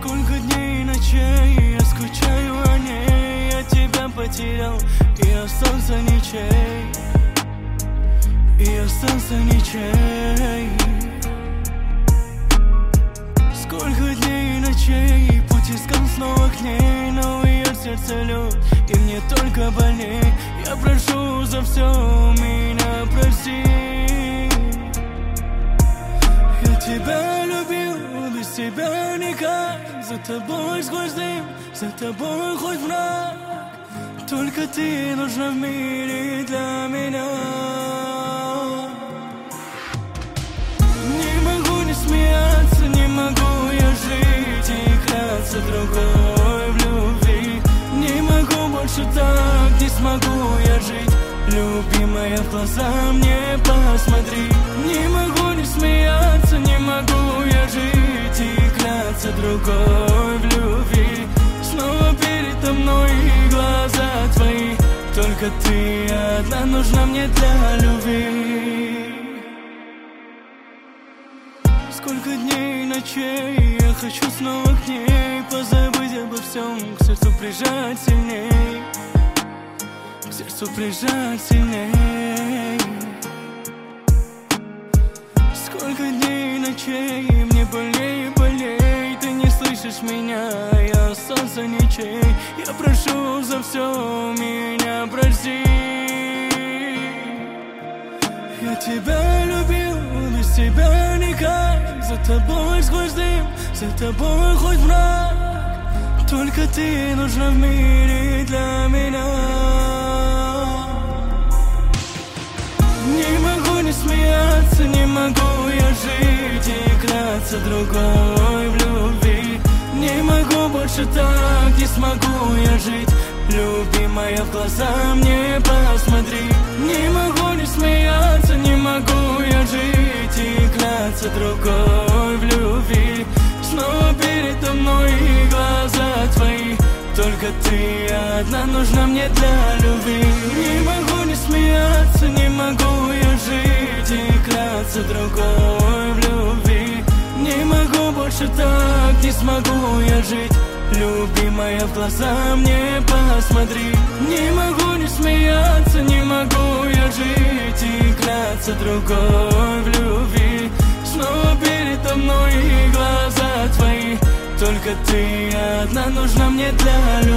Сколько дней и ночей я скучаю о ней. Я тебя потерял и остался ничей. И остался ничей. Сколько дней и ночей путь искал снова к ней, но в ее сердце лед, и мне только больней. Я прошу за все, меня прости. Я тебя любил, без тебя никак. За тобой сквозь дым, за тобой хоть враг. Только ты нужна в мире для меня. Не могу не смеяться, не могу я жить и кляться другой в любви. Не могу больше так, не смогу я жить. Любимая, в глаза мне посмотри. Не могу не смеяться, не могу я жить и кляться другой в любви. Снова передо мной глаза твои. Только ты одна нужна мне для любви. Сколько дней и ночей я хочу снова к ней, позабыть обо всем, к сердцу прижать сильней. К сердцу прижать сильней. Сколько дней и ночей мне больнее и болей. Ты не слышишь меня, я остался ничей. Я прошу за все, меня прости. Я тебя любил, без тебя никак. За тобой сквозь дым, за тобой хоть враг. Только ты нужна в мире для меня. Не могу не смеяться, не могу я жить и кляться другой в любви. Не могу больше так, не смогу я жить. Любимая, в глаза мне посмотри. Не могу не смеяться, не могу я жить и кляться другой в любви. Снова передо мной глаза твои. Только ты одна нужна мне для любви. Не могу не смеяться, не могу я жить и кляться другой в любви. Не могу больше так, не смогу я жить. Любимая, в глаза мне посмотри. Не могу не смеяться, не могу я жить и кляться другой в любви. Снова передо мной глаза твои. Только ты одна нужна мне для любви.